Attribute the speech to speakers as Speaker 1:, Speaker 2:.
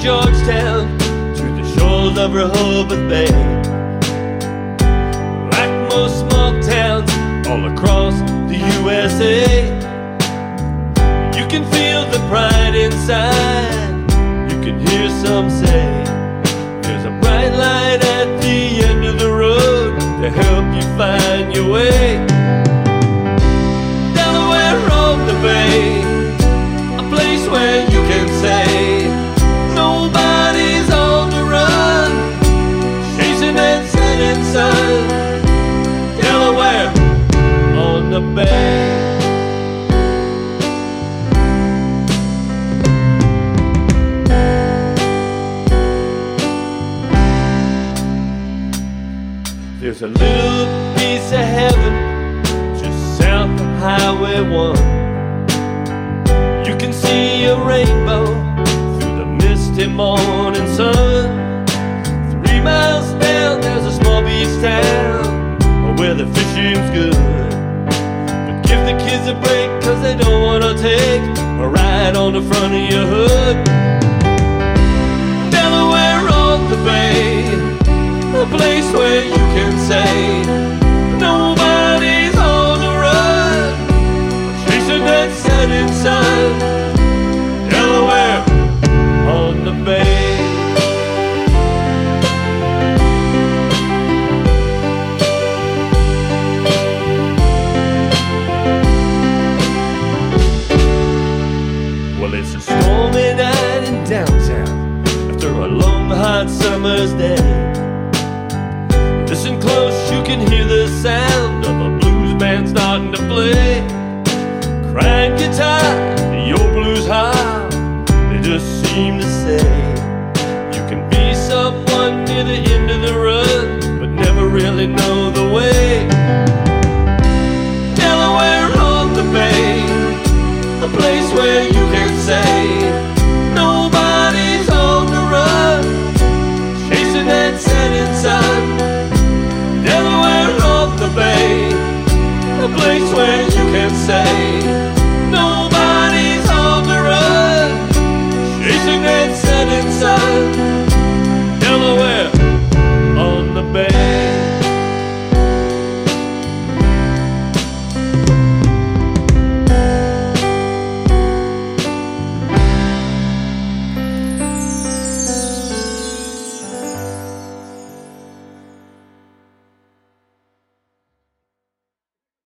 Speaker 1: Georgetown to the shores of Rehoboth Bay. Like most small towns all across the USA, you can feel the pride inside. You can hear some say there's a bright light at the end of the road to help you find your way. Delaware on the bay, a place where you can say nobody's on the run, chasing that setting sun. Delaware on the bay. There's a little piece of heaven just south of Highway 1. You can see a rainbow through the misty morning sun. 3 miles down there's a small beach town where the fishing's good. But give the kids a break, cause they don't wanna take a ride on the front of your hood. Delaware on the bay, a place where you can say nobody's on the run, chasing that setting sun. Delaware on the bay. Well, it's a stormy night in downtown after a long hot summer's day. Listen close, you can hear the sound of a blues band starting to play. Crying guitar, your blues heart, they just seem to say you can be someone near the end of the run, but never really know the way. Delaware on the bay, a place where you can say nobody's on the run, chasing that setting sun. Delaware on the bay, a place where you can say nobody's on the run, chasing that setting sun. Delaware